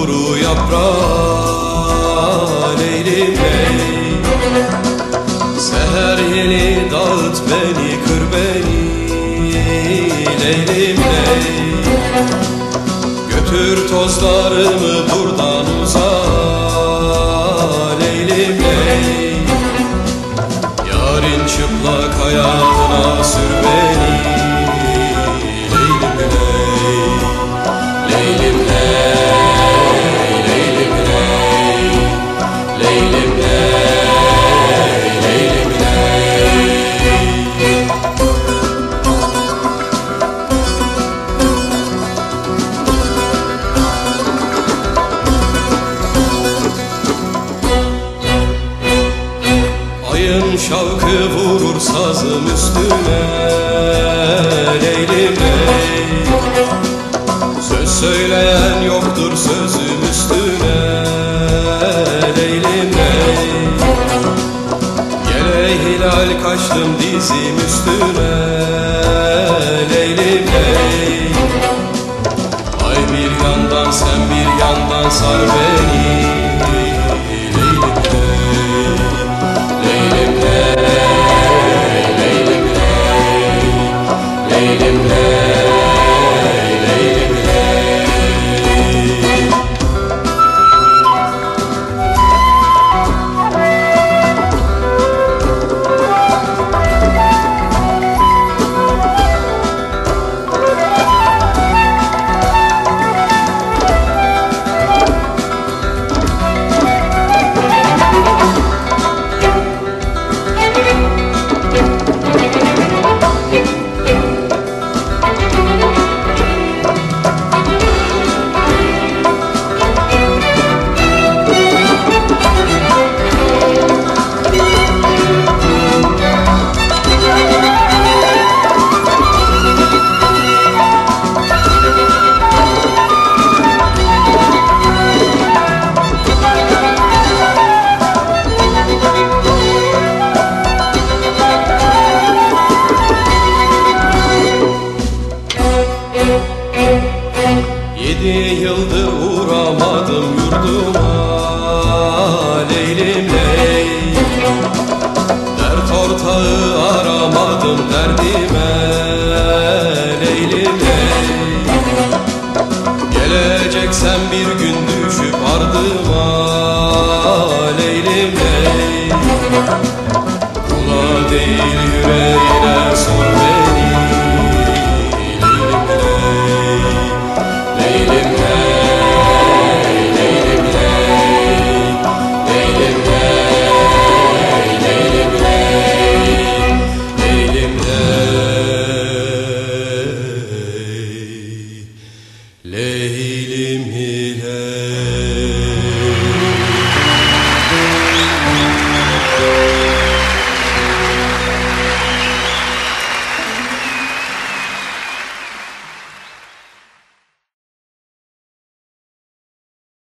kuru yaprağı Leylim ley. Seher yeni dağıt beni, kır beni Leylim ley. Götür tozlarımı buradan uzağa Leylim ley. Yarın çıplak ayağına sür beni Leylim ley. Leylim ley, Leylim ley, Leylim ley, Leylim ley. Ayın şavkı vurur sazım üstüne Leylim ley. Söz söyleyen yoktur sözüm üstüne Leylim ley. Gele hilal kaçtım dizim üstüne Leylim ley. Ay bir yandan sen bir yandan sar beni Leylim ley. Leylim ley, Leylim ley, Leylim ley, Leylim ley. Yedi yıldır uğramadım yurduma Leylim ley. Dert ortağı aramadım derdime Leylim ley. Geleceksen bir gün düşüp ardıma Leylim ley. Kula değil yüreğe